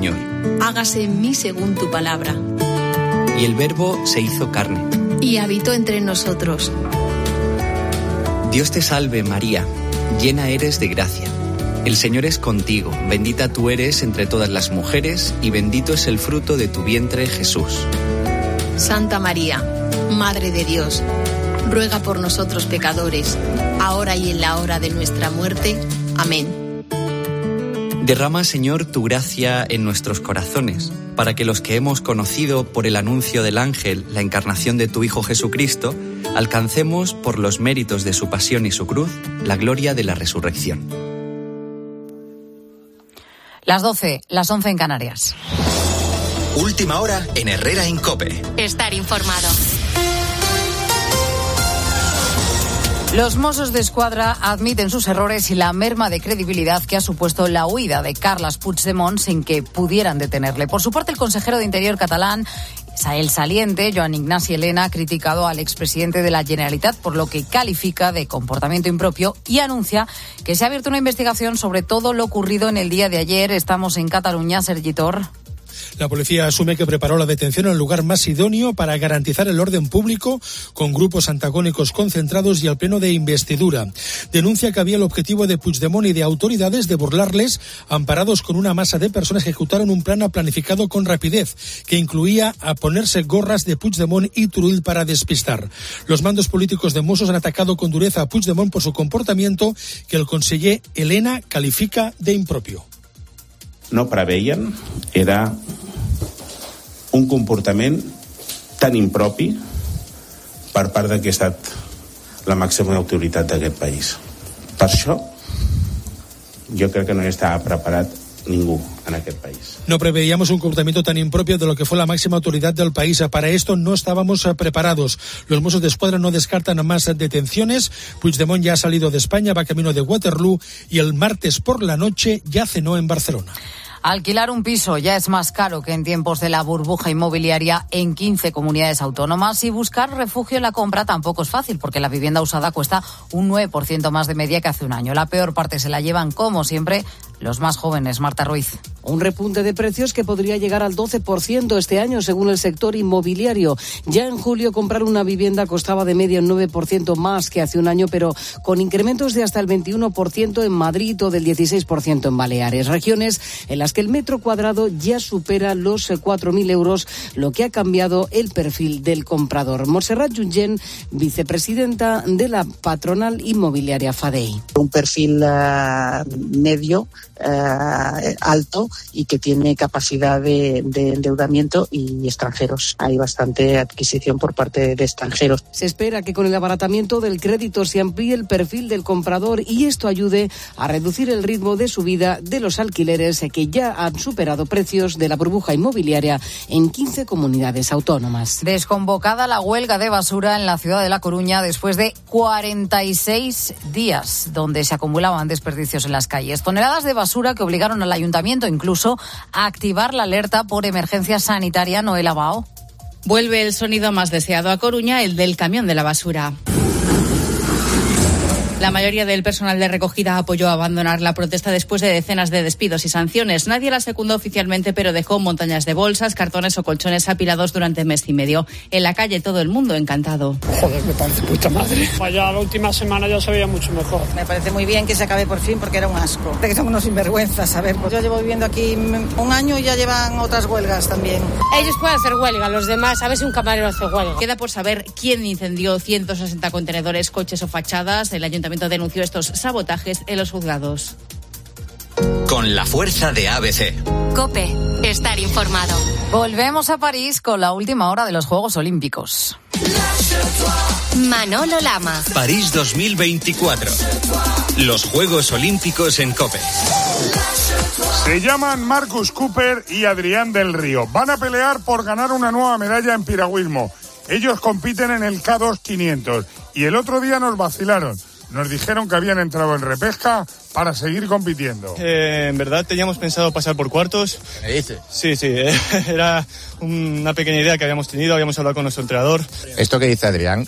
Señor. Hágase en mí según tu palabra. Y el Verbo se hizo carne. Y habitó entre nosotros. Dios te salve, María, llena eres de gracia. El Señor es contigo, bendita tú eres entre todas las mujeres, y bendito es el fruto de tu vientre, Jesús. Santa María, Madre de Dios, ruega por nosotros pecadores, ahora y en la hora de nuestra muerte. Amén. Derrama, Señor, tu gracia en nuestros corazones, para que los que hemos conocido por el anuncio del ángel la encarnación de tu Hijo Jesucristo, alcancemos, por los méritos de su pasión y su cruz, la gloria de la resurrección. Las 12, las 11 en Canarias. Última hora en Herrera en COPE. Estar informado. Los Mossos d'Esquadra admiten sus errores y la merma de credibilidad que ha supuesto la huida de Carles Puigdemont sin que pudieran detenerle. Por su parte, el consejero de Interior catalán, el saliente Joan Ignasi Elena, ha criticado al expresidente de la Generalitat por lo que califica de comportamiento impropio y anuncia que se ha abierto una investigación sobre todo lo ocurrido en el día de ayer. Estamos en Cataluña, Sergi Tor. La policía asume que preparó la detención en el lugar más idóneo para garantizar el orden público, con grupos antagónicos concentrados y al pleno de investidura. Denuncia que había el objetivo de Puigdemont y de autoridades de burlarles, amparados con una masa de personas que ejecutaron un plan planificado con rapidez, que incluía a ponerse gorras de Puigdemont y Turull para despistar. Los mandos políticos de Mossos han atacado con dureza a Puigdemont por su comportamiento, que el conseller Elena califica de impropio. No preveien, era un comportament tan impropi per part de que ha estat la màxima autoritat d'aquest país. Per això, jo crec que no estava preparat ningú en aquest país. No preveíamos un comportamiento tan impropio de lo que fue la máxima autoridad del país. Para esto no estábamos preparados. Los Mossos d'Esquadra no descartan más detenciones. Puigdemont ya ha salido de España, va camino de Waterloo y el martes por la noche ya cenó en Barcelona. Alquilar un piso ya es más caro que en tiempos de la burbuja inmobiliaria en 15 comunidades autónomas y buscar refugio en la compra tampoco es fácil porque la vivienda usada cuesta un 9% más de media que hace un año. La peor parte se la llevan, como siempre, los más jóvenes. Marta Ruiz. Un repunte de precios que podría llegar al 12% este año, según el sector inmobiliario. Ya en julio comprar una vivienda costaba de media un 9% más que hace un año, pero con incrementos de hasta el 21% en Madrid o del 16% en Baleares. Regiones en las que el metro cuadrado ya supera los 4.000 euros, lo que ha cambiado el perfil del comprador. Montserrat Junyen, vicepresidenta de la patronal inmobiliaria FADEI. Un perfil medio, alto, y que tiene capacidad de endeudamiento, y extranjeros. Hay bastante adquisición por parte de extranjeros. Se espera que con el abaratamiento del crédito se amplíe el perfil del comprador y esto ayude a reducir el ritmo de subida de los alquileres que ya han superado precios de la burbuja inmobiliaria en 15 comunidades autónomas. Desconvocada la huelga de basura en la ciudad de La Coruña después de 46 días, donde se acumulaban desperdicios en las calles. Toneladas de basura que obligaron al ayuntamiento incluso a activar la alerta por emergencia sanitaria. Noela Bao. Vuelve el sonido más deseado a Coruña, el del camión de la basura. La mayoría del personal de recogida apoyó abandonar la protesta después de decenas de despidos y sanciones. Nadie la secundó oficialmente, pero dejó montañas de bolsas, cartones o colchones apilados durante mes y medio. En la calle todo el mundo encantado. Joder, me parece puta madre. Ya la última semana ya se veía mucho mejor. Me parece muy bien que se acabe por fin porque era un asco. De que son unos sinvergüenzas, a ver. Yo llevo viviendo aquí un año y ya llevan otras huelgas también. Ellos pueden hacer huelga, los demás, a ver si un camarero hace huelga. Queda por saber quién incendió 160 contenedores, coches o fachadas. El ayuntamiento denunció estos sabotajes en los juzgados. Con la fuerza de ABC. COPE. Estar informado. Volvemos a París con la última hora de los Juegos Olímpicos. Manolo Lama. París 2024. Los Juegos Olímpicos en COPE. Se llaman Marcus Cooper y Adrián del Río. Van a pelear por ganar una nueva medalla en piragüismo. Ellos compiten en el K2 500 y el otro día nos vacilaron. Nos dijeron que habían entrado en repesca para seguir compitiendo. En verdad teníamos pensado pasar por cuartos. ¿Me dices? Sí, era una pequeña idea que habíamos tenido, habíamos hablado con nuestro entrenador. Esto que dice Adrián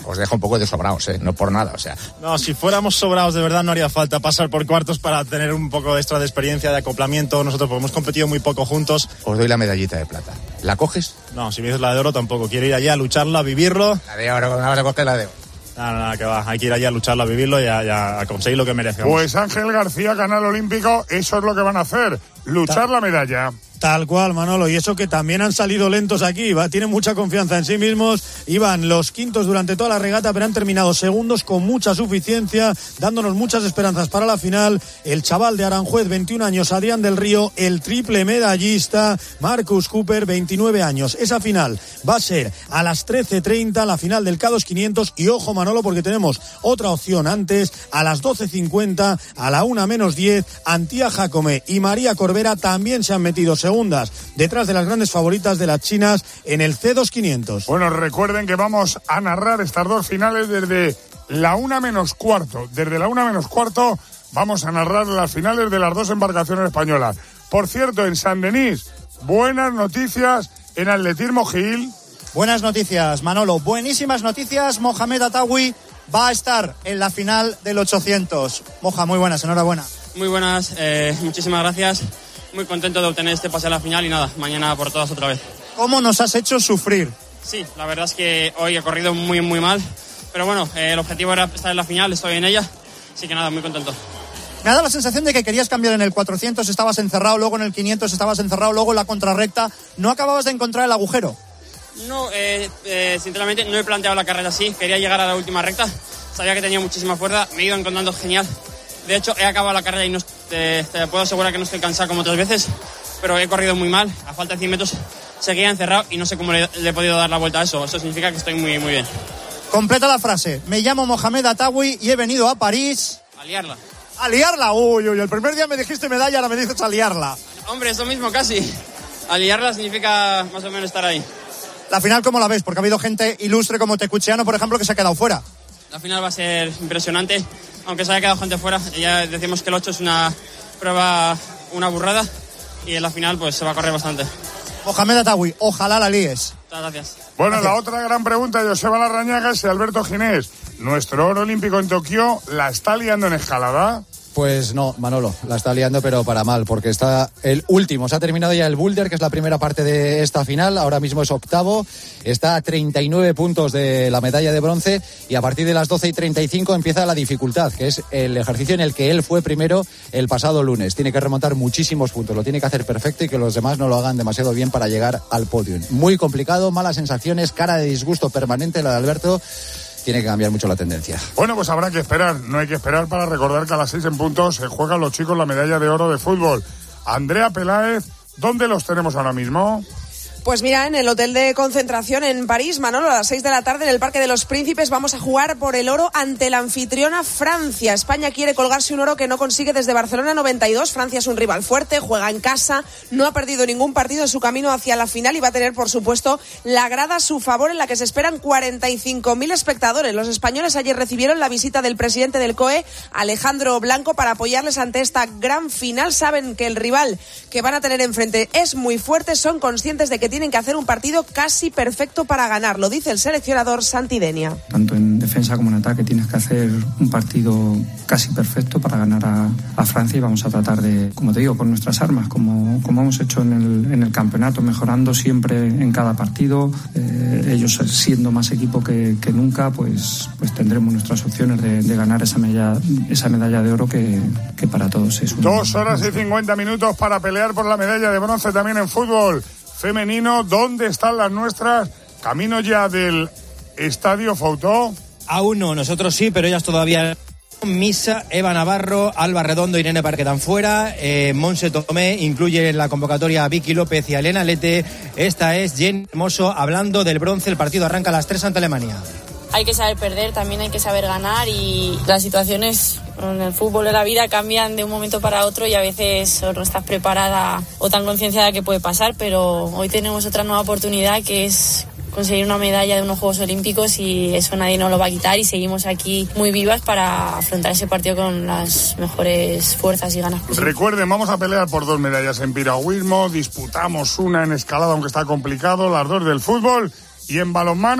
os deja un poco de sobraos, no por nada, o sea. No, si fuéramos sobrados de verdad no haría falta pasar por cuartos para tener un poco extra de experiencia, de acoplamiento. Nosotros porque hemos competido muy poco juntos. Os doy la medallita de plata. ¿La coges? No, si me dices la de oro tampoco. Quiero ir allí a lucharla, a vivirlo. La de oro, ¿cómo vas a coger la de oro? No, que va. Hay que ir allí a lucharla, a vivirlo y a conseguir lo que merecemos. Pues Ángel García, Canal Olímpico, eso es lo que van a hacer. Luchar la medalla. Tal cual, Manolo, y eso que también han salido lentos aquí, tienen mucha confianza en sí mismos, iban los quintos durante toda la regata, pero han terminado segundos con mucha suficiencia, dándonos muchas esperanzas para la final. El chaval de Aranjuez, 21 años, Adrián del Río, el triple medallista, Marcus Cooper, 29 años. Esa final va a ser a las 13:30, la final del K2 500, y ojo, Manolo, porque tenemos otra opción antes, a las 12:50, a la 1:10, Antía Jacome y María Corbera también se han metido segundas detrás de las grandes favoritas de las chinas en el C2 500. Bueno, recuerden que vamos a narrar estas dos finales desde la 1:15. Desde la 1:15 vamos a narrar las finales de las dos embarcaciones españolas. Por cierto, en San Denis, buenas noticias en atletismo, Gil. Buenas noticias, Manolo. Buenísimas noticias. Mohamed Atawi va a estar en la final del 800. Moja, muy buenas, enhorabuena. Muy buenas, muchísimas gracias. Muy contento de obtener este pase a la final y nada, mañana por todas otra vez. ¿Cómo nos has hecho sufrir? Sí, la verdad es que hoy he corrido muy mal, pero bueno, el objetivo era estar en la final, estoy en ella, así que nada, muy contento. Me ha dado la sensación de que querías cambiar en el 400, estabas encerrado, luego en el 500 estabas encerrado, luego en la contrarrecta, ¿no acababas de encontrar el agujero? No, sinceramente no he planteado la carrera así, quería llegar a la última recta, sabía que tenía muchísima fuerza, me he ido encontrando genial. De hecho, he acabado la carrera y te puedo asegurar que no estoy cansado como otras veces, pero he corrido muy mal, a falta de 100 metros seguía encerrado y no sé cómo le he podido dar la vuelta a eso. Eso significa que estoy muy bien. Completa la frase. Me llamo Mohamed Atawi y he venido a París... A liarla. ¿A liarla? Uy, el primer día me dijiste medalla, ahora me dices a liarla. Hombre, eso mismo casi. A liarla significa más o menos estar ahí. La final, ¿cómo la ves? Porque ha habido gente ilustre como Tecucheano, por ejemplo, que se ha quedado fuera. La final va a ser impresionante, aunque se haya quedado gente fuera. Ya decimos que el 8 es una prueba, una burrada, y en la final pues se va a correr bastante. Mohamed Atawi, ojalá la líes. Muchas gracias. Bueno, la otra gran pregunta de Joseba Larrañaga es si Alberto Ginés, nuestro oro olímpico en Tokio, ¿la está liando en escalada? Pues no, Manolo, la está liando pero para mal, porque está el último, se ha terminado ya el boulder, que es la primera parte de esta final, ahora mismo es octavo, está a 39 puntos de la medalla de bronce y a partir de las 12:35 empieza la dificultad, que es el ejercicio en el que él fue primero el pasado lunes. Tiene que remontar muchísimos puntos, lo tiene que hacer perfecto y que los demás no lo hagan demasiado bien para llegar al podio. Muy complicado, malas sensaciones, cara de disgusto permanente la de Alberto. Tiene que cambiar mucho la tendencia. Bueno, pues habrá que esperar. No hay que esperar para recordar que a las 6 en punto se juegan los chicos la medalla de oro de fútbol. Andrea Peláez, ¿dónde los tenemos ahora mismo? Pues mira, en el hotel de concentración en París, Manolo, a las 6 de la tarde en el Parque de los Príncipes vamos a jugar por el oro ante la anfitriona Francia. España quiere colgarse un oro que no consigue desde Barcelona 92. Francia es un rival fuerte, juega en casa, no ha perdido ningún partido en su camino hacia la final y va a tener, por supuesto, la grada a su favor en la que se esperan 45.000 espectadores. Los españoles ayer recibieron la visita del presidente del COE, Alejandro Blanco, para apoyarles ante esta gran final. Saben que el rival que van a tener enfrente es muy fuerte, son conscientes de que tienen que hacer un partido casi perfecto para ganar, lo dice el seleccionador Santi Denia. Tanto en defensa como en ataque tienes que hacer un partido casi perfecto para ganar a Francia y vamos a tratar de, como te digo, con nuestras armas, como hemos hecho en el campeonato, mejorando siempre en cada partido, ellos siendo más equipo que nunca, pues tendremos nuestras opciones de ganar esa medalla de oro que para todos es 2 horas y 50 minutos para pelear por la medalla de bronce también en fútbol femenino. ¿Dónde están las nuestras? Camino ya del Estadio Foutó. Aún no, nosotros sí, pero ellas todavía. Misa, Eva Navarro, Alba Redondo, Irene Parque dan fuera, Monse Tomé, incluye en la convocatoria a Vicky López y a Elena Lete. Esta es Jen Hermoso hablando del bronce. El partido arranca a las 3 ante Alemania. Hay que saber perder, también hay que saber ganar y las situaciones en el fútbol de la vida cambian de un momento para otro y a veces no estás preparada o tan concienciada que puede pasar, pero hoy tenemos otra nueva oportunidad que es conseguir una medalla de unos Juegos Olímpicos y eso nadie nos lo va a quitar y seguimos aquí muy vivas para afrontar ese partido con las mejores fuerzas y ganas posibles. Recuerden, vamos a pelear por 2 medallas en piragüismo, disputamos una en escalada aunque está complicado, las 2 del fútbol y en balonmano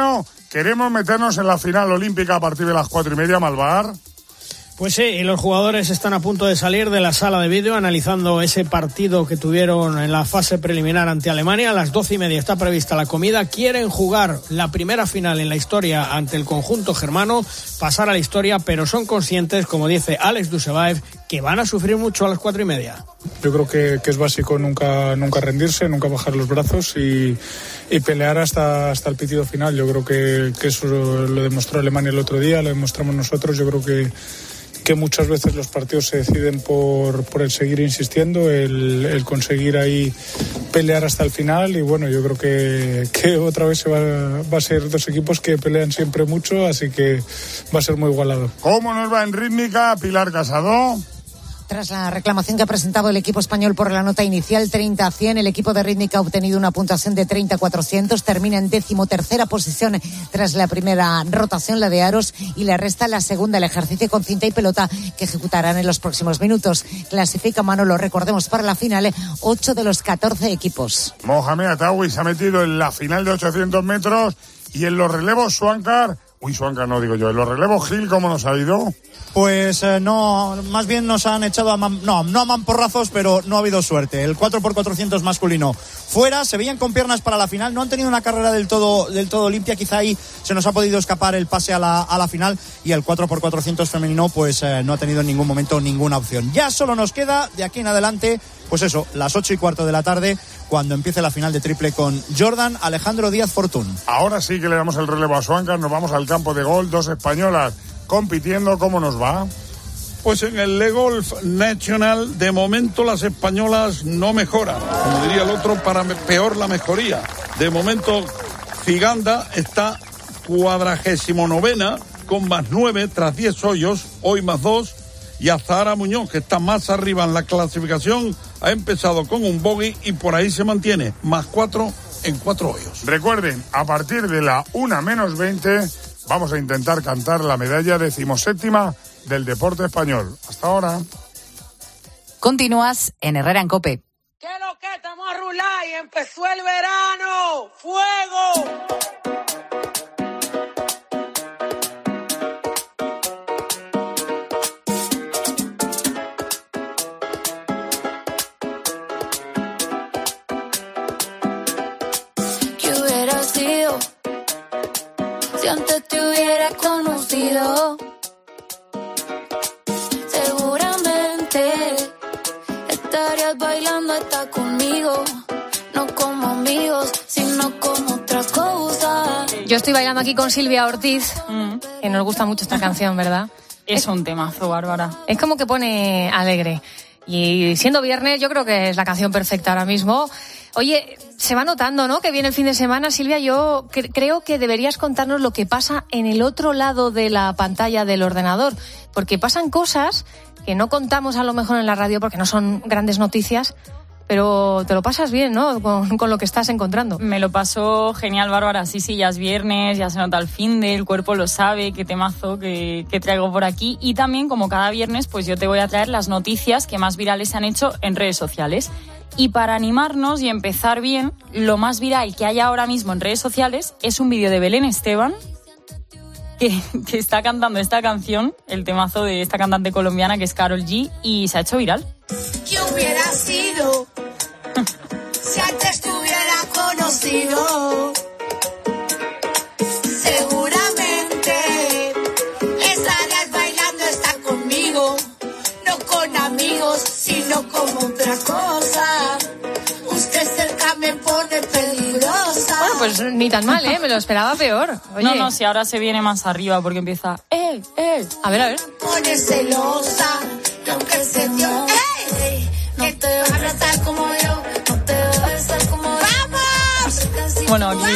Queremos meternos en la final olímpica a partir de las 4:30, Malvar. Pues sí, y los jugadores están a punto de salir de la sala de vídeo analizando ese partido que tuvieron en la fase preliminar ante Alemania. A las 12:30 está prevista la comida. Quieren jugar la primera final en la historia ante el conjunto germano, pasar a la historia, pero son conscientes, como dice Alex Dusebaev, que van a sufrir mucho a las 4:30. Yo creo que es básico nunca rendirse, nunca bajar los brazos y pelear hasta el pitido final. Yo creo que eso lo demostró Alemania el otro día, lo demostramos nosotros. Yo creo que muchas veces los partidos se deciden por el seguir insistiendo, el conseguir ahí pelear hasta el final, y bueno, yo creo que otra vez va a ser dos equipos que pelean siempre mucho, así que va a ser muy igualado. ¿Cómo nos va en rítmica, Pilar Casado? Tras la reclamación que ha presentado el equipo español por la nota inicial 30-100, el equipo de rítmica ha obtenido una puntuación de 30-400, termina en 13ª posición tras la primera rotación, la de aros, y le resta la segunda, el ejercicio con cinta y pelota, que ejecutarán en los próximos minutos. Clasifica, Manolo, recordemos, para la final 8 de los 14 equipos. Mohamed Atawi se ha metido en la final de 800 metros y en los relevos Swankar, en los relevos Gil, ¿cómo nos ha ido? Pues no, más bien nos han echado no a mamporrazos, pero no ha habido suerte. El 4x400 masculino fuera, se veían con piernas para la final, no han tenido una carrera del todo limpia, quizá ahí se nos ha podido escapar el pase a la final, y el 4x400 femenino pues no ha tenido en ningún momento ninguna opción. Ya solo nos queda de aquí en adelante, pues eso, las 8:15 de la tarde, cuando empiece la final de triple con Jordan Alejandro Díaz Fortún. Ahora sí que le damos el relevo a Swankar, nos vamos al campo de golf, dos españolas compitiendo. ¿Cómo nos va? Pues en el Le Golf National, de momento las españolas no mejoran. Como diría el otro, para peor la mejoría. De momento, Ciganda está 49ª con +9 tras 10 hoyos, hoy +2. Y Azahara Muñoz, que está más arriba en la clasificación, ha empezado con un bogey y por ahí se mantiene, +4 en 4 hoyos. Recuerden, a partir de la 1:20... vamos a intentar cantar la medalla 17ª del deporte español. Hasta ahora. Continúas en Herrera en COPE. ¿Qué es lo que estamos a rular y empezó el verano? ¡Fuego! Si antes te hubiera conocido, seguramente estarías bailando hasta conmigo, no como amigos, sino como otra cosa. Yo estoy bailando aquí con Silvia Ortiz, que nos gusta mucho esta canción, ¿verdad? Es un temazo, Bárbara. Es como que pone alegre. Y siendo viernes, yo creo que es la canción perfecta ahora mismo. Oye, se va notando, ¿no?, que viene el fin de semana. Silvia, yo creo que deberías contarnos lo que pasa en el otro lado de la pantalla del ordenador, porque pasan cosas que no contamos a lo mejor en la radio porque no son grandes noticias, pero te lo pasas bien, ¿no?, con lo que estás encontrando. Me lo paso genial, Bárbara. Sí, ya es viernes, ya se nota el finde, el cuerpo lo sabe, qué temazo que traigo por aquí. Y también, como cada viernes, pues yo te voy a traer las noticias que más virales se han hecho en redes sociales. Y para animarnos y empezar bien, lo más viral que hay ahora mismo en redes sociales es un vídeo de Belén Esteban que está cantando esta canción, el temazo de esta cantante colombiana que es Karol G, y se ha hecho viral. ¿Qué hubiera sido si antes te hubiera conocido? Seguramente estarías bailando esta conmigo, no con amigos, sino como otra cosa. Usted cerca me pone peligrosa. Bueno, pues ni tan mal, ¿eh? Me lo esperaba peor. Oye. No, si ahora se viene más arriba porque empieza A ver. Pone celosa, que aunque se dio, no te hablas tal como yo, no te besas como yo. ¡Vamos! Bueno, aquí...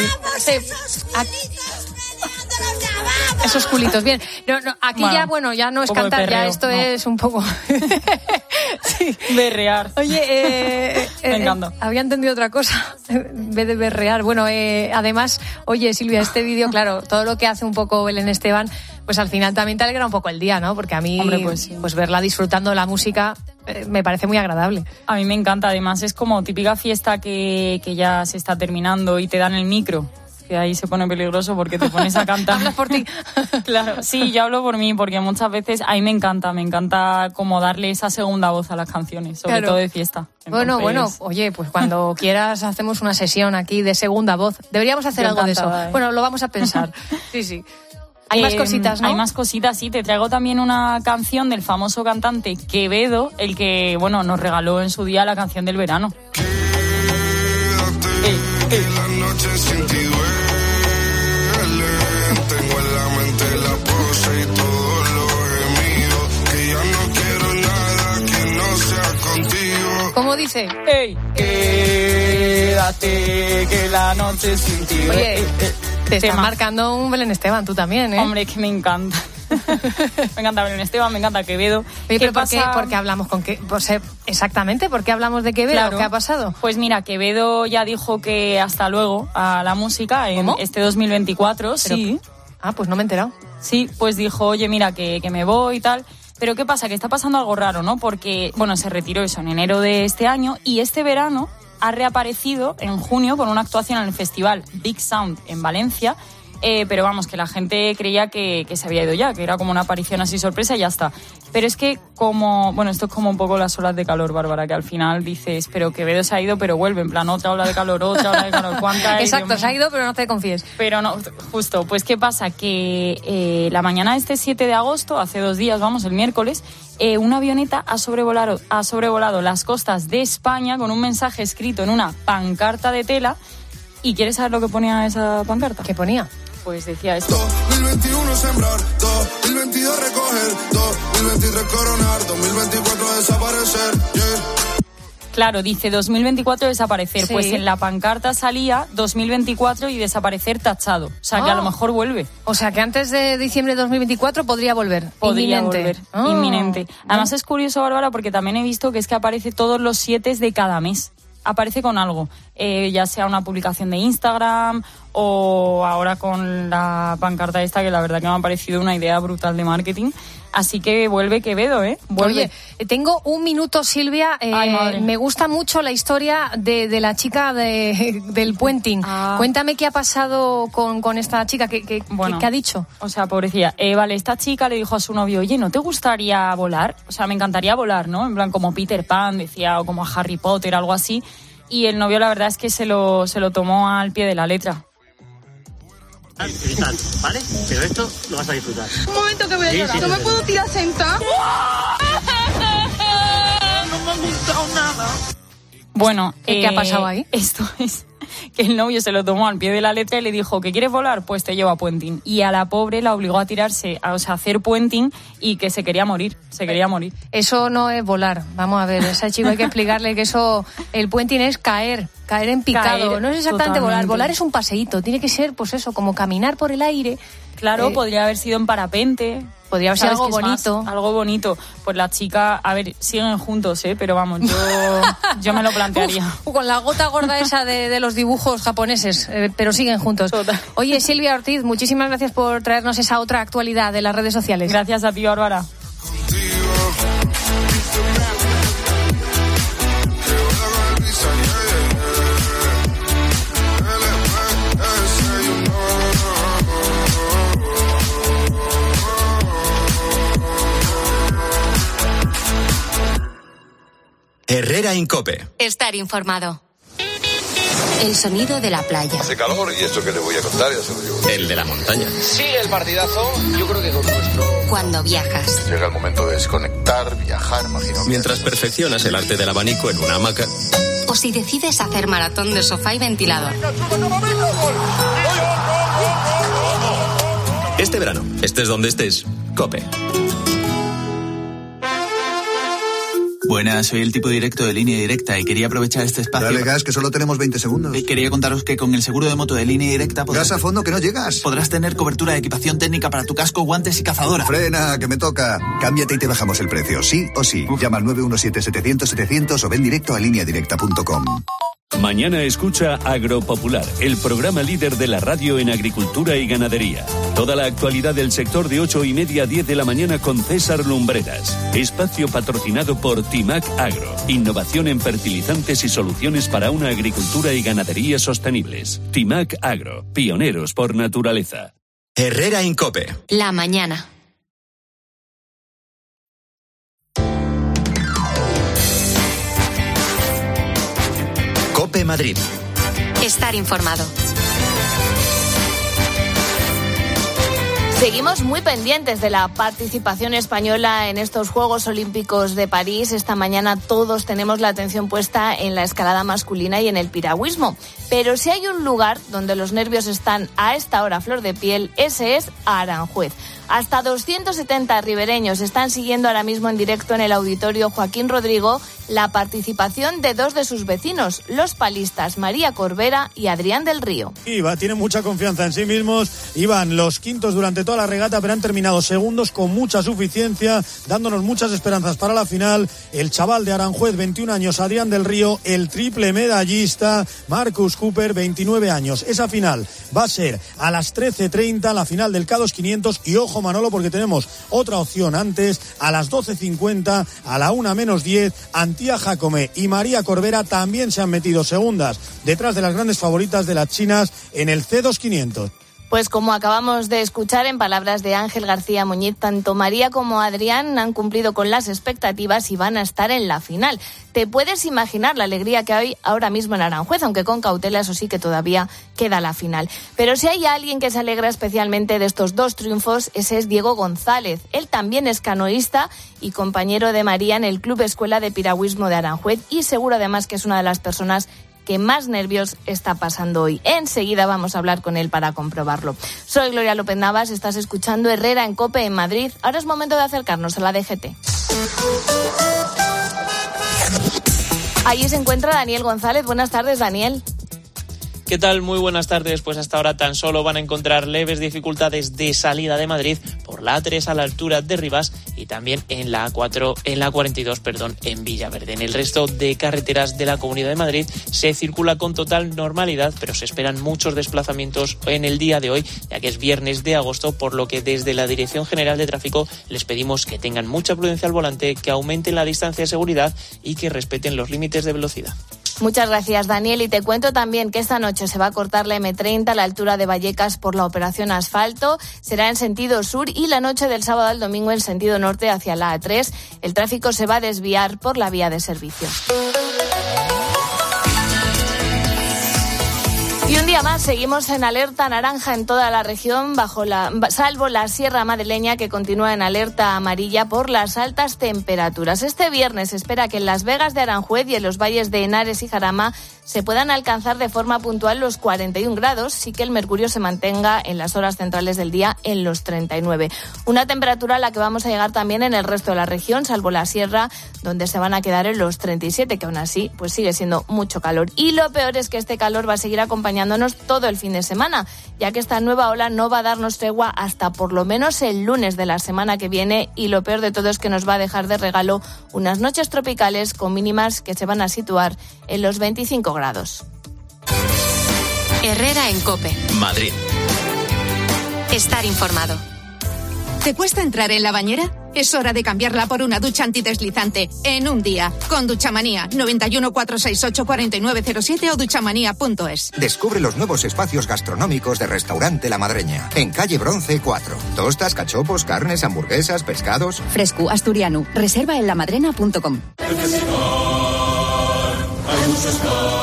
Esos culitos, bien. No, aquí ya no es cantar, perreo, ya esto es un poco... sí. Berrear. Oye, me encanta. Había entendido otra cosa, en vez de berrear. Bueno, además, oye, Silvia, este vídeo, claro, todo lo que hace un poco Belén Esteban, pues al final también te alegra un poco el día, ¿no? Porque a mí, hombre, pues verla disfrutando de la música me parece muy agradable. A mí me encanta, además es como típica fiesta que ya se está terminando y te dan el micro que ahí se pone peligroso porque te pones a cantar. ¿Hablas por ti? Claro, sí, yo hablo por mí porque muchas veces a mí me encanta como darle esa segunda voz a las canciones, sobre todo de fiesta. Entonces... Bueno, oye, pues cuando quieras hacemos una sesión aquí de segunda voz. Deberíamos hacer algo de eso. Bueno, lo vamos a pensar. Sí. Hay más cositas, ¿no? Hay más cositas, sí. Te traigo también una canción del famoso cantante Quevedo, el que, bueno, nos regaló en su día la canción del verano. La noche sin ti duele. Tengo en la mente la pose y todos los gemidos. Que ya no quiero nada que no sea contigo. ¿Cómo dice? ¡Ey! Quédate, que la noche sin ti duele. Oye, te está marcando un Belén Esteban, tú también, ¿eh? Hombre, que me encanta. Me encanta Belén Esteban, me encanta Quevedo. Oye, ¿pero por qué hablamos con Quevedo? Pues, exactamente, ¿por qué hablamos de Quevedo? Claro. ¿Qué ha pasado? Pues mira, Quevedo ya dijo que hasta luego a la música en este 2024. Sí. Pues no me he enterado. Sí, pues dijo, oye, mira, que me voy y tal. Pero ¿qué pasa? Que está pasando algo raro, ¿no? Porque, bueno, se retiró eso en enero de este año y este verano ha reaparecido en junio con una actuación en el festival Big Sound en Valencia, pero vamos, que la gente creía que se había ido ya, que era como una aparición así sorpresa y ya está. Pero es que esto es como un poco las olas de calor, Bárbara, que al final dices, pero Quevedo se ha ido, pero vuelve, en plan, otra ola de calor, ¿cuánta es? Exacto, se ha ido, pero no te confíes. Pero no, justo, pues ¿qué pasa? Que la mañana de este 7 de agosto, hace 2 días, el miércoles, una avioneta ha sobrevolado las costas de España con un mensaje escrito en una pancarta de tela. ¿Y quieres saber lo que ponía esa pancarta? ¿Qué ponía? Pues decía esto. 2021 sembrar, 2022 recoger, 2023 coronar, 2024 desaparecer, yeah. Claro, dice 2024 desaparecer. Sí. Pues en la pancarta salía 2024 y desaparecer tachado. O sea, que a lo mejor vuelve. O sea, que antes de diciembre de 2024 podría volver. Podría volver. Inminente. Además es curioso, Bárbara, porque también he visto que es que aparece todos los 7 de cada mes. Aparece con algo, ya sea una publicación de Instagram o ahora con la pancarta esta, que la verdad que me ha parecido una idea brutal de marketing. Así que vuelve Quevedo, Vuelve. Oye, tengo un minuto, Silvia. Me gusta mucho la historia de la chica del puenting. Cuéntame qué ha pasado con esta chica, ¿qué ha dicho? O sea, pobrecilla. Esta chica le dijo a su novio, oye, ¿no te gustaría volar? O sea, me encantaría volar, ¿no? En plan, como Peter Pan, decía, o como a Harry Potter, algo así. Y el novio, la verdad es que se lo tomó al pie de la letra. Disfrutar, ¿vale? Pero esto lo vas a disfrutar. Un momento que voy a llorar. ¿No me puedo tirar sentada? No me ha gustado nada. Bueno, ¿qué ha pasado ahí? Esto es que el novio se lo tomó al pie de la letra y le dijo, ¿que quieres volar? Pues te llevo a puenting. Y a la pobre la obligó a tirarse, a hacer puenting y que se quería morir. Eso no es volar. Vamos a ver, a esa chica hay que explicarle que el puenting es caer en picado. No es exactamente volar. Volar es un paseíto. Tiene que ser, pues eso, como caminar por el aire. Claro, podría haber sido en parapente. Podría haber sido algo bonito. Algo bonito. Pues la chica, a ver, siguen juntos, pero vamos, yo me lo plantearía. Con la gota gorda esa de los dibujos japoneses, pero siguen juntos. Total. Oye, Silvia Ortiz, muchísimas gracias por traernos esa otra actualidad de las redes sociales. Gracias a ti, Bárbara. Herrera Incope. Estar informado. El sonido de la playa. Hace calor y esto que le voy a contar ya se lo digo. El de la montaña. Sigue el partidazo, yo creo que con nuestro... Cuando viajas. Llega el momento de desconectar, viajar, imagino. Mientras perfeccionas el arte del abanico en una hamaca. O si decides hacer maratón de sofá y ventilador. Este verano, estés donde estés, COPE. Buenas, soy el tipo directo de Línea Directa y quería aprovechar este espacio... Dale gas, que solo tenemos 20 segundos. Quería contaros que con el seguro de moto de Línea Directa... Gas a fondo, que no llegas. Podrás tener cobertura de equipación técnica para tu casco, guantes y cazadora. Frena, que me toca. Cámbiate y te bajamos el precio, sí o sí. Llama al 917-700-700 o ven directo a lineadirecta.com. Mañana escucha Agropopular, el programa líder de la radio en agricultura y ganadería. Toda la actualidad del sector de 8:30 a 10 de la mañana con César Lumbreras. Espacio patrocinado por Timac Agro. Innovación en fertilizantes y soluciones para una agricultura y ganadería sostenibles. Timac Agro, pioneros por naturaleza. Herrera Incope. La mañana. Cope Madrid. Estar informado. Seguimos muy pendientes de la participación española en estos Juegos Olímpicos de París. Esta mañana todos tenemos la atención puesta en la escalada masculina y en el piragüismo. Pero si hay un lugar donde los nervios están a esta hora a flor de piel, ese es Aranjuez. Hasta 270 ribereños están siguiendo ahora mismo en directo en el Auditorio Joaquín Rodrigo la participación de dos de sus vecinos, los palistas María Corbera y Adrián del Río. Tienen mucha confianza en sí mismos, iban los quintos durante toda la regata, pero han terminado segundos con mucha suficiencia, dándonos muchas esperanzas para la final. El chaval de Aranjuez, 21 años, Adrián del Río, el triple medallista, Marcus Cooper, 29 años. Esa final va a ser a las 13:30, la final del K2 500, y ojo Manolo, porque tenemos otra opción antes, a las 12:50, a la 1:10, Antía Jacome y María Corbera también se han metido segundas, detrás de las grandes favoritas de las chinas en el C2 500. Pues como acabamos de escuchar en palabras de Ángel García Muñiz, tanto María como Adrián han cumplido con las expectativas y van a estar en la final. Te puedes imaginar la alegría que hay ahora mismo en Aranjuez, aunque con cautela, eso sí, que todavía queda la final. Pero si hay alguien que se alegra especialmente de estos dos triunfos, ese es Diego González. Él también es canoísta y compañero de María en el Club Escuela de Piragüismo de Aranjuez, y seguro además que es una de las personas que más nervios está pasando hoy. Enseguida vamos a hablar con él para comprobarlo. Soy Gloria López Navas, estás escuchando Herrera en COPE en Madrid. Ahora es momento de acercarnos a la DGT. Allí se encuentra Daniel González. Buenas tardes, Daniel. ¿Qué tal? Muy buenas tardes. Pues hasta ahora tan solo van a encontrar leves dificultades de salida de Madrid por la A3 a la altura de Rivas y también en la A4, en la 42, en Villaverde. En el resto de carreteras de la Comunidad de Madrid se circula con total normalidad, pero se esperan muchos desplazamientos en el día de hoy, ya que es viernes de agosto, por lo que desde la Dirección General de Tráfico les pedimos que tengan mucha prudencia al volante, que aumenten la distancia de seguridad y que respeten los límites de velocidad. Muchas gracias, Daniel. Y te cuento también que esta noche se va a cortar la M30 a la altura de Vallecas por la operación asfalto. Será en sentido sur, y la noche del sábado al domingo en sentido norte hacia la A3. El tráfico se va a desviar por la vía de servicio. Y un día más seguimos en alerta naranja en toda la región, salvo la Sierra Madrileña, que continúa en alerta amarilla por las altas temperaturas. Este viernes se espera que en Las Vegas de Aranjuez y en los valles de Henares y Jarama se puedan alcanzar de forma puntual los 41 grados, sí que el mercurio se mantenga en las horas centrales del día en los 39. Una temperatura a la que vamos a llegar también en el resto de la región, salvo la Sierra, donde se van a quedar en los 37, que aún así pues sigue siendo mucho calor. Y lo peor es que este calor va a seguir acompañándonos todo el fin de semana, ya que esta nueva ola no va a darnos tregua hasta por lo menos el lunes de la semana que viene, y lo peor de todo es que nos va a dejar de regalo unas noches tropicales con mínimas que se van a situar en los 25 grados. Herrera en COPE. Madrid. Estar informado. ¿Te cuesta entrar en la bañera? Es hora de cambiarla por una ducha antideslizante en un día. Con Duchamanía, 91 468 4907 o duchamanía.es. Descubre los nuevos espacios gastronómicos de Restaurante La Madreña, en calle Bronce 4. Tostas, cachopos, carnes, hamburguesas, pescados. Fresco, asturiano. Reserva en lamadrena.com. En Flexicar hay muchos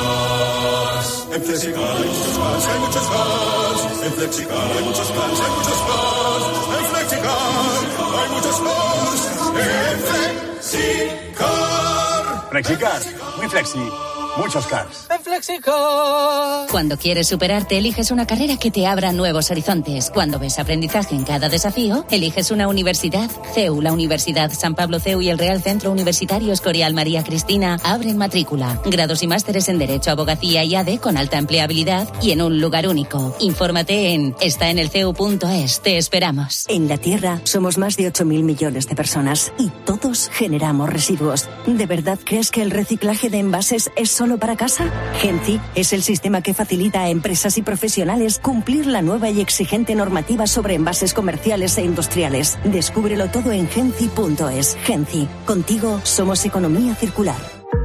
más. En Flexicar hay muchos más, hay muchos más. En Flexicar hay muchos más, hay muchos más. En Flexicar hay muchos más. En Flexicar. Flexicar, muy flexi. Muchos cars. En Flexicar. Cuando quieres superarte, eliges una carrera que te abra nuevos horizontes. Cuando ves aprendizaje en cada desafío, eliges una universidad. CEU, la Universidad San Pablo CEU y el Real Centro Universitario Escorial María Cristina abren matrícula. Grados y másteres en Derecho, Abogacía y ADE con alta empleabilidad y en un lugar único. Infórmate en estaenelceu.es. Te esperamos. En la Tierra somos más de 8.000 millones de personas y todos generamos residuos. ¿De verdad crees que el reciclaje de envases es solo solo para casa? Genci es el sistema que facilita a empresas y profesionales cumplir la nueva y exigente normativa sobre envases comerciales e industriales. Descúbrelo todo en genci.es. Genci, contigo somos economía circular.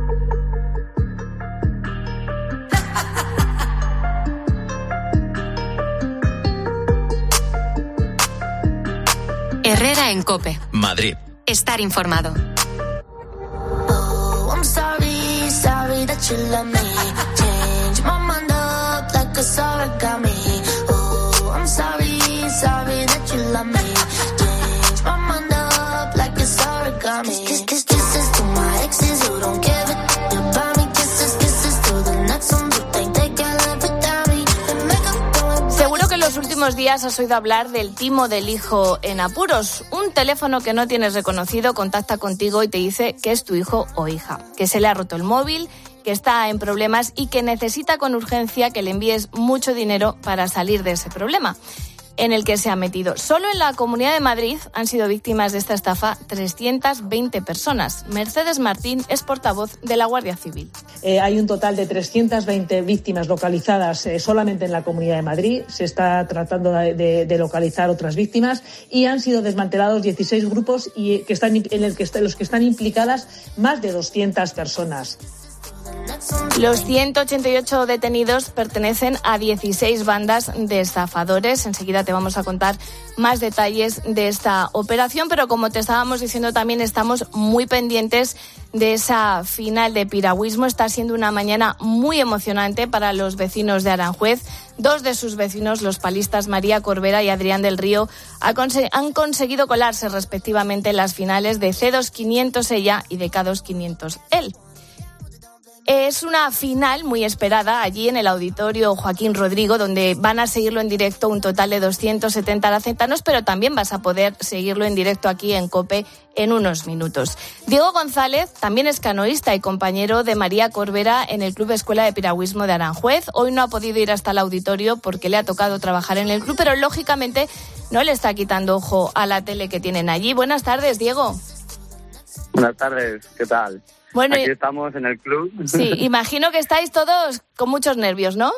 Herrera en COPE. Madrid. Estar informado. I'm sorry, sorry that you love me. Change my mind up like a origami. Oh, I'm sorry, sorry that you love me. Change my mind up like a origami. Kisses to my exes who don't give a about me. Kisses to the next one who think they can live without me. Seguro que en los últimos días has oído hablar del timo del hijo en apuros. Un teléfono que no tienes reconocido contacta contigo y te dice que es tu hijo o hija, que se le ha roto el móvil, que está en problemas y que necesita con urgencia que le envíes mucho dinero para salir de ese problema en el que se ha metido. Solo en la Comunidad de Madrid han sido víctimas de esta estafa 320 personas. Mercedes Martín es portavoz de la Guardia Civil. Hay un total de 320 víctimas localizadas solamente en la Comunidad de Madrid. Se está tratando de localizar otras víctimas y han sido desmantelados 16 grupos y los que están implicadas más de 200 personas. Los 188 detenidos pertenecen a 16 bandas de estafadores. Enseguida te vamos a contar más detalles de esta operación, pero como te estábamos diciendo también estamos muy pendientes de esa final de piragüismo. Está siendo una mañana muy emocionante para los vecinos de Aranjuez. Dos de sus vecinos, los palistas María Corbera y Adrián del Río, han conseguido colarse respectivamente en las finales de C2 500 ella y de K2 500 él. Es una final muy esperada allí en el Auditorio Joaquín Rodrigo, donde van a seguirlo en directo un total de 270 aracentanos, pero también vas a poder seguirlo en directo aquí en COPE en unos minutos. Diego González también es canoísta y compañero de María Corbera en el Club Escuela de Piragüismo de Aranjuez. Hoy no ha podido ir hasta el auditorio porque le ha tocado trabajar en el club, pero lógicamente no le está quitando ojo a la tele que tienen allí. Buenas tardes, Diego. Buenas tardes, ¿qué tal? Bueno, aquí estamos en el club. Sí, imagino que estáis todos con muchos nervios, ¿no?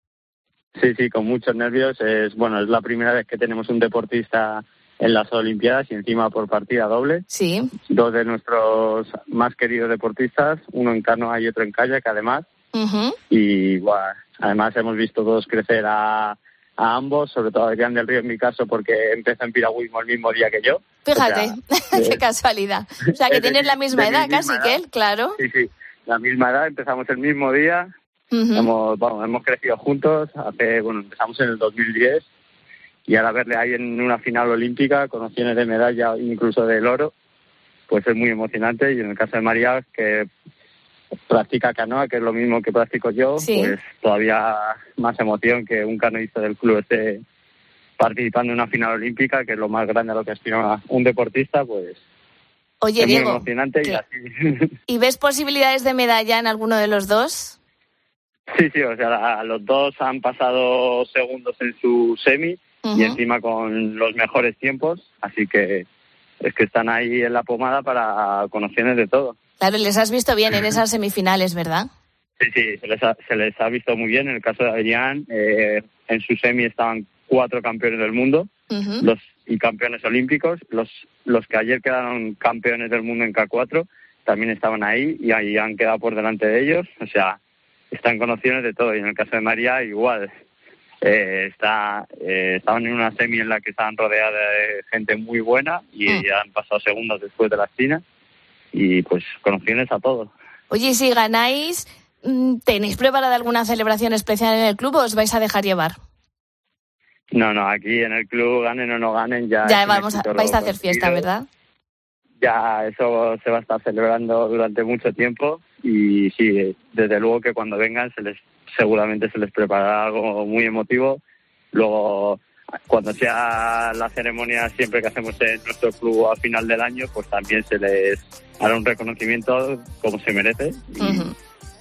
Sí, con muchos nervios. Es la primera vez que tenemos un deportista en las Olimpiadas y encima por partida doble. Sí. Dos de nuestros más queridos deportistas, uno en canoa y otro en kayak, además. Uh-huh. Y además hemos visto todos crecer a ambos, sobre todo Adrián del Río en mi caso, porque empezó en piragüismo el mismo día que yo. Fíjate, qué casualidad. O sea, que tienes la misma edad casi que él, claro. Sí, la misma edad, empezamos el mismo día. Uh-huh. Hemos crecido juntos, empezamos en el 2010 y ahora verle ahí en una final olímpica con opciones de medalla, incluso del oro, pues es muy emocionante. Y en el caso de María, que practica canoa, que es lo mismo que practico yo, sí, pues todavía más emoción que un canoísta del club esté participando en una final olímpica, que es lo más grande a lo que aspira un deportista, pues. Oye, es Diego, muy emocionante y así. ¿Y ves posibilidades de medalla en alguno de los dos? Sí, los dos han pasado segundos en su semi, uh-huh, y encima con los mejores tiempos, así que es que están ahí en la pomada con opciones de todo. Claro, les has visto bien en esas semifinales, ¿verdad? Sí, se les ha visto muy bien. En el caso de Adrián, en su semi estaban 4 campeones del mundo, uh-huh, y campeones olímpicos. Los que ayer quedaron campeones del mundo en K4 también estaban ahí y ahí han quedado por delante de ellos. O sea, están con opciones de todo. Y en el caso de María, igual. Estaban en una semi en la que estaban rodeadas de gente muy buena y ya han pasado segundos después de la China. Y pues con opciones a todo. Oye, si ganáis, ¿tenéis preparada alguna celebración especial en el club o os vais a dejar llevar? No, aquí en el club, ganen o no ganen, ya vais a hacer fiesta, ¿verdad? Ya eso se va a estar celebrando durante mucho tiempo y sí, desde luego que cuando vengan seguramente se les preparará algo muy emotivo. Luego, cuando sea la ceremonia siempre que hacemos en nuestro club a final del año, pues también se les hará un reconocimiento como se merece. Uh-huh.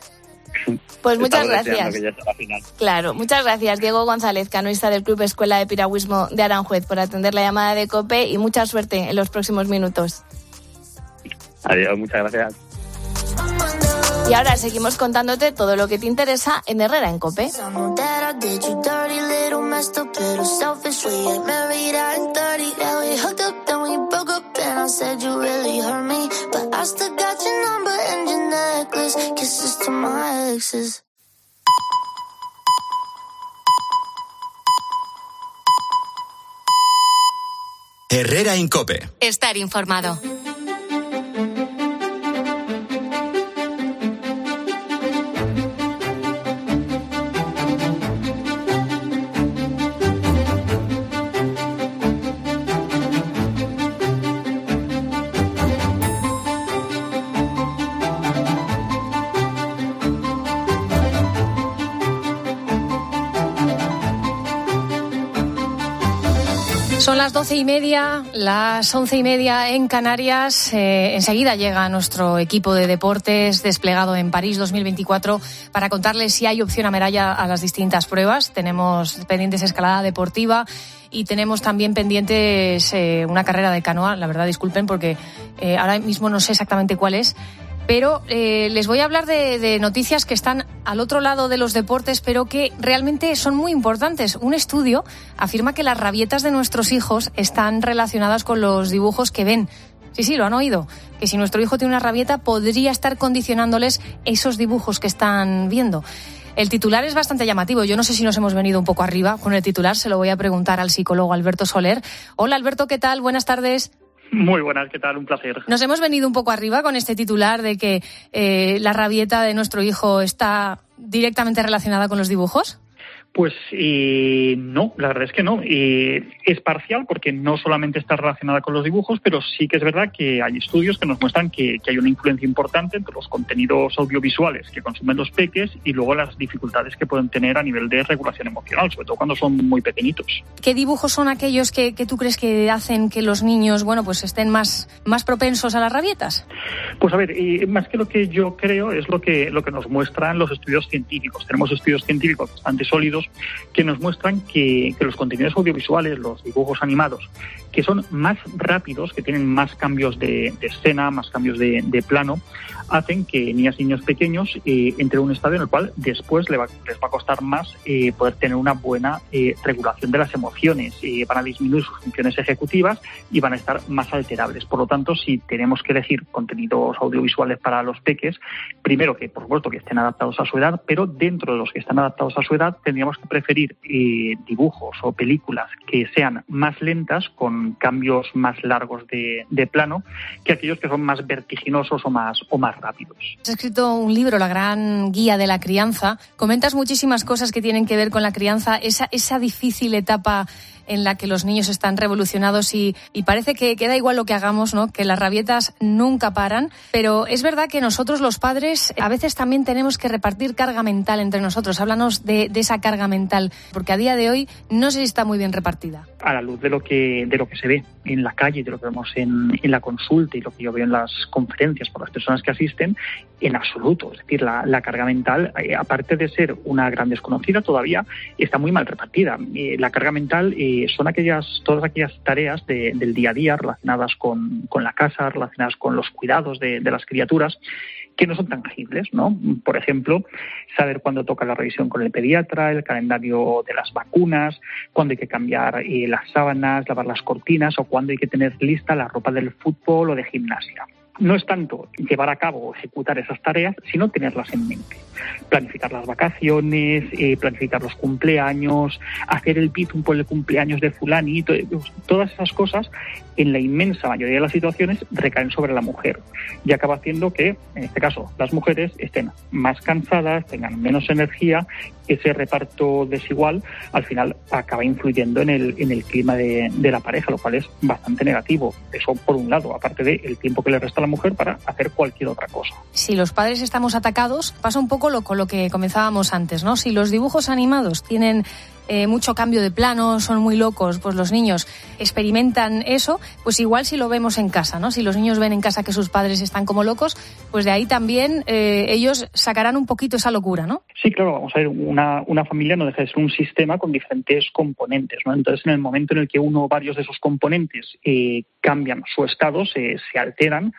Pues muchas gracias. Que ya sea la final. Claro, muchas gracias, Diego González, canoísta del Club Escuela de Piragüismo de Aranjuez, por atender la llamada de COPE y mucha suerte en los próximos minutos. Adiós, muchas gracias. Y ahora seguimos contándote todo lo que te interesa en Herrera en COPE. Herrera en COPE. Estar informado. Son las 12:30, las 11:30 en Canarias. Enseguida llega nuestro equipo de deportes desplegado en París 2024 para contarles si hay opción a medalla a las distintas pruebas. Tenemos pendientes escalada deportiva y tenemos también pendientes una carrera de canoa. La verdad, disculpen porque ahora mismo no sé exactamente cuál es. Pero les voy a hablar de noticias que están al otro lado de los deportes, pero que realmente son muy importantes. Un estudio afirma que las rabietas de nuestros hijos están relacionadas con los dibujos que ven. Sí, lo han oído. Que si nuestro hijo tiene una rabieta, podría estar condicionándoles esos dibujos que están viendo. El titular es bastante llamativo. Yo no sé si nos hemos venido un poco arriba con el titular. Se lo voy a preguntar al psicólogo Alberto Soler. Hola, Alberto, ¿qué tal? Buenas tardes. Muy buenas, ¿qué tal? Un placer. Nos hemos venido un poco arriba con este titular de que la rabieta de nuestro hijo está directamente relacionada con los dibujos. Pues no, la verdad es que no. Es parcial porque no solamente está relacionada con los dibujos, pero sí que es verdad que hay estudios que nos muestran que hay una influencia importante entre los contenidos audiovisuales que consumen los peques y luego las dificultades que pueden tener a nivel de regulación emocional, sobre todo cuando son muy pequeñitos. ¿Qué dibujos son aquellos que tú crees que hacen que los niños, pues estén más propensos a las rabietas? Pues a ver, más que lo que yo creo es lo que nos muestran los estudios científicos. Tenemos estudios científicos bastante sólidos que nos muestran que los contenidos audiovisuales, los dibujos animados, que son más rápidos, que tienen más cambios de escena, más cambios de plano, hacen que niñas y niños pequeños entren en un estadio en el cual después les va a costar más poder tener una buena regulación de las emociones, van a disminuir sus funciones ejecutivas y van a estar más alterables. Por lo tanto, si tenemos que elegir contenidos audiovisuales para los peques, primero que, por supuesto, que estén adaptados a su edad, pero dentro de los que están adaptados a su edad tendríamos que preferir dibujos o películas que sean más lentas, con cambios más largos de plano, que aquellos que son más vertiginosos o más rápidos. Has escrito un libro, La gran guía de la crianza. Comentas muchísimas cosas que tienen que ver con la crianza, esa difícil etapa en la que los niños están revolucionados y parece que da igual lo que hagamos, ¿no? Que las rabietas nunca paran, pero es verdad que nosotros los padres a veces también tenemos que repartir carga mental entre nosotros. Háblanos de esa carga mental, porque a día de hoy no sé si está muy bien repartida. A la luz de lo que se ve en la calle, de lo que vemos en la consulta y lo que yo veo en las conferencias por las personas que asisten, en absoluto. Es decir, la carga mental, aparte de ser una gran desconocida, todavía está muy mal repartida. La carga mental son todas aquellas tareas del día a día relacionadas con la casa, relacionadas con los cuidados de las criaturas, que no son tangibles, ¿no? Por ejemplo, saber cuándo toca la revisión con el pediatra, el calendario de las vacunas, cuándo hay que cambiar las sábanas, lavar las cortinas o cuándo hay que tener lista la ropa del fútbol o de gimnasia. No es tanto llevar a cabo o ejecutar esas tareas, sino tenerlas en mente. Planificar las vacaciones, planificar los cumpleaños, hacer el bizum por el cumpleaños de fulanito, todas esas cosas, en la inmensa mayoría de las situaciones, recaen sobre la mujer. Y acaba haciendo que, en este caso, las mujeres estén más cansadas, tengan menos energía. Ese reparto desigual, al final, acaba influyendo en el clima de la pareja, lo cual es bastante negativo. Eso, por un lado, aparte del tiempo que le resta a la mujer para hacer cualquier otra cosa. Si los padres estamos atacados, pasa un poco con lo que comenzábamos antes, ¿no? Si los dibujos animados tienen mucho cambio de plano, son muy locos, pues los niños experimentan eso, pues igual si lo vemos en casa, ¿no? Si los niños ven en casa que sus padres están como locos, pues de ahí también ellos sacarán un poquito esa locura, ¿no? Sí, claro, vamos a ver, una familia no deja de ser un sistema con diferentes componentes, ¿no? Entonces, en el momento en el que uno o varios de esos componentes cambian su estado, se alteran,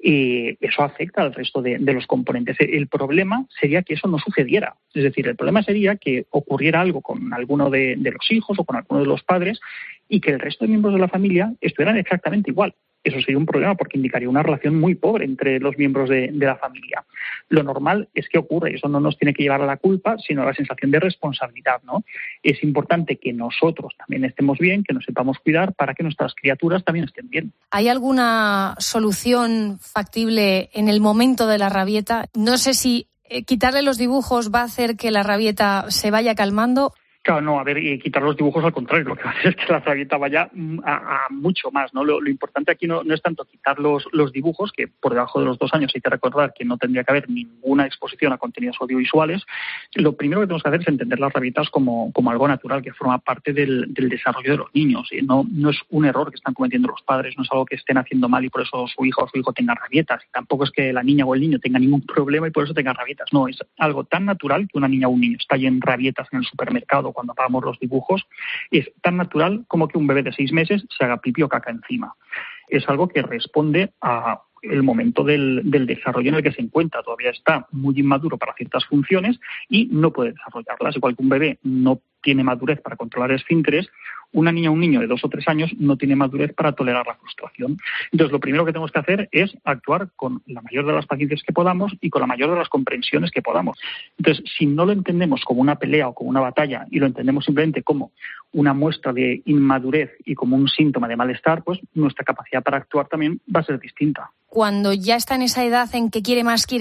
eso afecta al resto de los componentes. El problema sería que eso no sucediera. Es decir, el problema sería que ocurriera algo con alguno de los hijos o con alguno de los padres y que el resto de miembros de la familia estuvieran exactamente igual. Eso sería un problema porque indicaría una relación muy pobre entre los miembros de la familia. Lo normal es que ocurra y eso no nos tiene que llevar a la culpa, sino a la sensación de responsabilidad, ¿no? Es importante que nosotros también estemos bien, que nos sepamos cuidar para que nuestras criaturas también estén bien. ¿Hay alguna solución factible en el momento de la rabieta? No sé si quitarle los dibujos va a hacer que la rabieta se vaya calmando. Claro, no, a ver, quitar los dibujos al contrario, lo que va a hacer es que la rabieta vaya a mucho más, ¿no? Lo importante aquí no es tanto quitar los dibujos, que por debajo de los 2 años hay que recordar que no tendría que haber ninguna exposición a contenidos audiovisuales. Lo primero que tenemos que hacer es entender las rabietas como algo natural, que forma parte del desarrollo de los niños. No es un error que están cometiendo los padres, no es algo que estén haciendo mal y por eso su hija o su hijo tenga rabietas. Tampoco es que la niña o el niño tenga ningún problema y por eso tenga rabietas. No, es algo tan natural que una niña o un niño está en rabietas en el supermercado cuando pagamos los dibujos, es tan natural como que un bebé de 6 meses se haga pipí o caca encima. Es algo que responde a el momento del desarrollo en el que se encuentra. Todavía está muy inmaduro para ciertas funciones y no puede desarrollarlas. Igual que un bebé no tiene madurez para controlar esfínteres, una niña o un niño de 2 o 3 años no tiene madurez para tolerar la frustración. Entonces, lo primero que tenemos que hacer es actuar con la mayor de las paciencias que podamos y con la mayor de las comprensiones que podamos. Entonces, si no lo entendemos como una pelea o como una batalla y lo entendemos simplemente como una muestra de inmadurez y como un síntoma de malestar, pues nuestra capacidad para actuar también va a ser distinta. Cuando ya está en esa edad en que quiere más,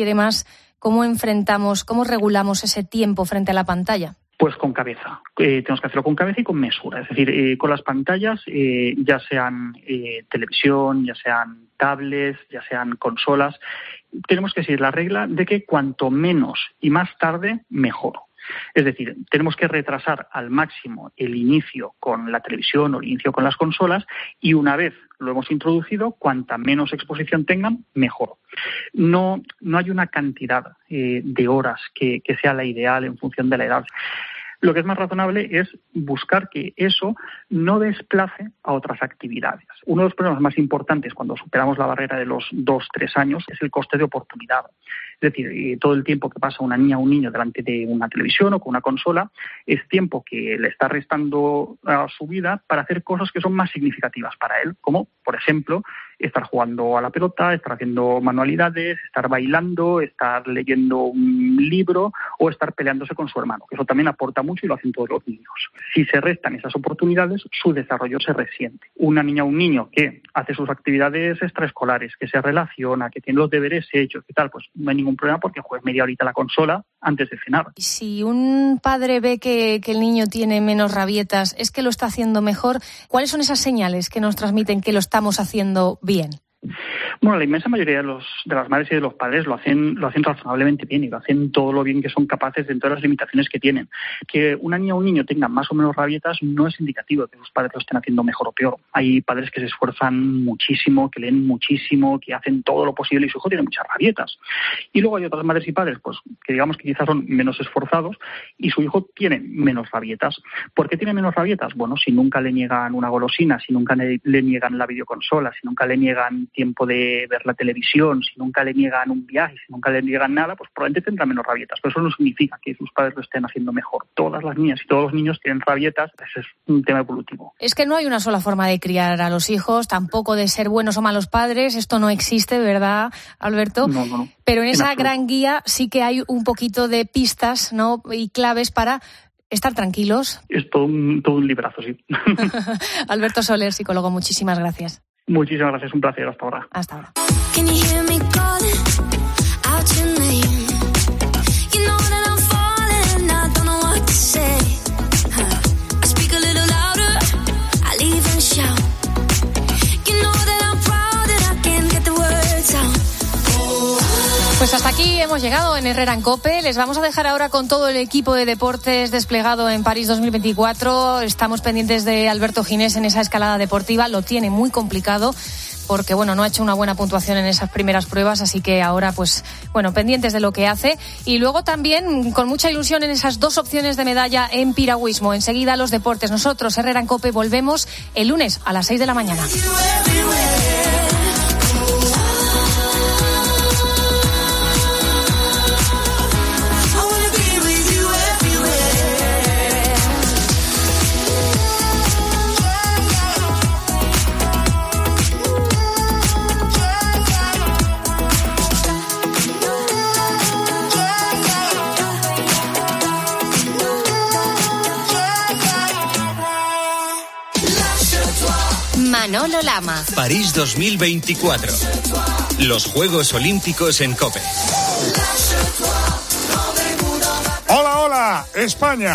¿cómo enfrentamos, cómo regulamos ese tiempo frente a la pantalla? Pues con cabeza. Tenemos que hacerlo con cabeza y con mesura. Es decir, con las pantallas, ya sean televisión, ya sean tablets, ya sean consolas, tenemos que seguir la regla de que cuanto menos y más tarde, mejor. Es decir, tenemos que retrasar al máximo el inicio con la televisión o el inicio con las consolas y una vez lo hemos introducido, cuanta menos exposición tengan, mejor. No hay una cantidad de horas que sea la ideal en función de la edad. Lo que es más razonable es buscar que eso no desplace a otras actividades. Uno de los problemas más importantes cuando superamos la barrera de los 2-3 años es el coste de oportunidad. Es decir, todo el tiempo que pasa una niña o un niño delante de una televisión o con una consola es tiempo que le está restando a su vida para hacer cosas que son más significativas para él, como, por ejemplo, estar jugando a la pelota, estar haciendo manualidades, estar bailando, estar leyendo un libro o estar peleándose con su hermano, que eso también aporta mucho y lo hacen todos los niños. Si se restan esas oportunidades, su desarrollo se resiente. Una niña o un niño que hace sus actividades extraescolares, que se relaciona, que tiene los deberes hechos y tal, pues no hay ningún problema porque juegue media horita a la consola antes de cenar. Si un padre ve que el niño tiene menos rabietas, ¿es que lo está haciendo mejor? ¿Cuáles son esas señales que nos transmiten que lo estamos haciendo bien? Bueno, la inmensa mayoría de las madres y de los padres lo hacen razonablemente bien y lo hacen todo lo bien que son capaces dentro de las limitaciones que tienen. Que una niña o un niño tenga más o menos rabietas no es indicativo de que sus padres lo estén haciendo mejor o peor. Hay padres que se esfuerzan muchísimo, que leen muchísimo, que hacen todo lo posible y su hijo tiene muchas rabietas. Y luego hay otras madres y padres pues que digamos que quizás son menos esforzados y su hijo tiene menos rabietas. ¿Por qué tiene menos rabietas? Bueno, si nunca le niegan una golosina, si nunca le niegan la videoconsola, si nunca le niegan tiempo de ver la televisión, si nunca le niegan un viaje, si nunca le niegan nada, pues probablemente tendrá menos rabietas. Pero eso no significa que sus padres lo estén haciendo mejor. Todas las niñas y todos los niños tienen rabietas, ese es un tema evolutivo. Es que no hay una sola forma de criar a los hijos, tampoco de ser buenos o malos padres, esto no existe, ¿verdad, Alberto? No. Pero en esa gran guía sí que hay un poquito de pistas, ¿no? Y claves para estar tranquilos. Es todo un librazo, sí. Alberto Soler, psicólogo, muchísimas gracias. Muchísimas gracias, un placer, hasta ahora. Hasta ahora. Pues hasta aquí hemos llegado en Herrera en COPE. Les vamos a dejar ahora con todo el equipo de deportes desplegado en París 2024. Estamos pendientes de Alberto Ginés en esa escalada deportiva. Lo tiene muy complicado porque, no ha hecho una buena puntuación en esas primeras pruebas. Así que ahora, pendientes de lo que hace. Y luego también con mucha ilusión en esas 2 opciones de medalla en piragüismo. Enseguida los deportes. Nosotros, Herrera en COPE, volvemos el lunes a las 6 de la mañana. Manolo Lama. París 2024. Los Juegos Olímpicos en COPE. Hola, hola, España.